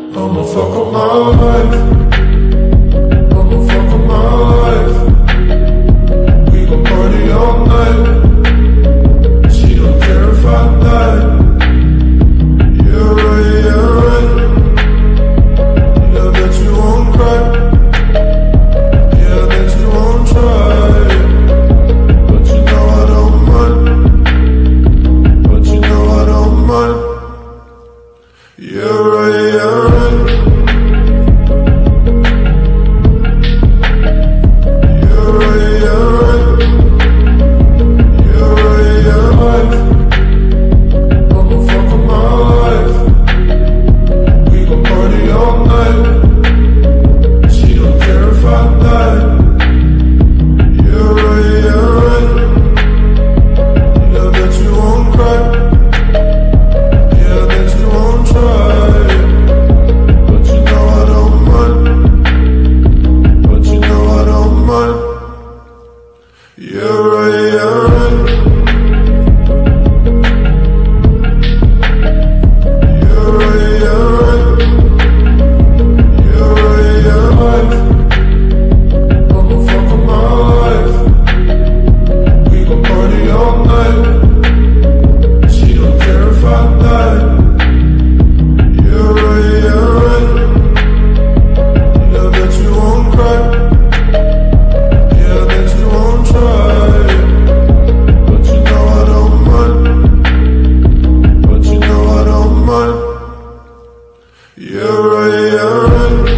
I'ma fuck up my life. I'ma fuck up my life. We gon' party all night. She don't care if I die. You're right, you're right. Yeah, I bet you won't cry. Yeah, I bet you won't try. But you know I don't mind. But you know I don't mind. You're right, you're right. You're right, you're right.